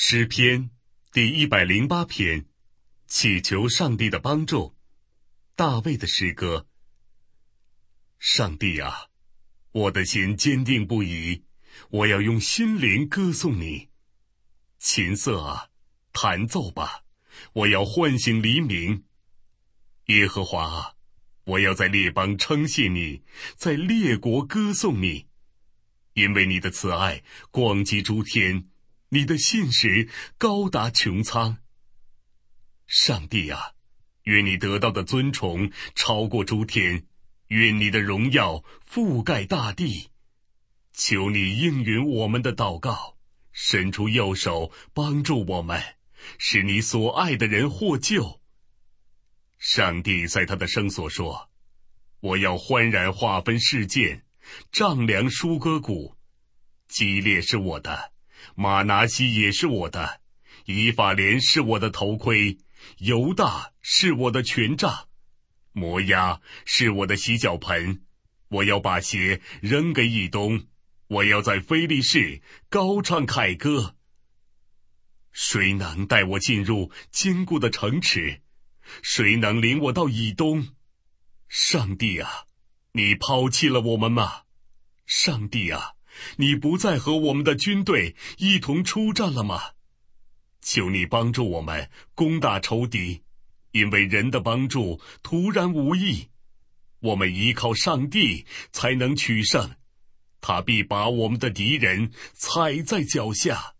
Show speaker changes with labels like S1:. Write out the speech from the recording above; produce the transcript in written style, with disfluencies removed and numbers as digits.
S1: 诗篇第108篇，祈求上帝的帮助。大卫的诗歌。上帝啊，我的心坚定不移，我要用心灵歌颂你。琴瑟啊，弹奏吧，我要唤醒黎明。耶和华啊，我要在列邦称谢你，在列国歌颂你，因为你的慈爱广及诸天，你的信实高达穹苍。上帝啊，愿你得到的尊崇超过诸天，愿你的荣耀覆盖大地。求你应允我们的祷告，伸出右手帮助我们，使你所爱的人获救。上帝在他的圣所说，我要欢然划分事件，丈量舒歌谷。基列是我的，马拿西也是我的，以法莲是我的头盔，犹大是我的权杖，摩押是我的洗脚盆。我要把鞋扔给以东，我要在非利士高唱凯歌。谁能带我进入坚固的城池？谁能领我到以东？上帝啊，你抛弃了我们吗？上帝啊，你不再和我们的军队一同出战了吗？求你帮助我们攻打仇敌，因为人的帮助突然无益。我们依靠上帝才能取胜，他必把我们的敌人踩在脚下。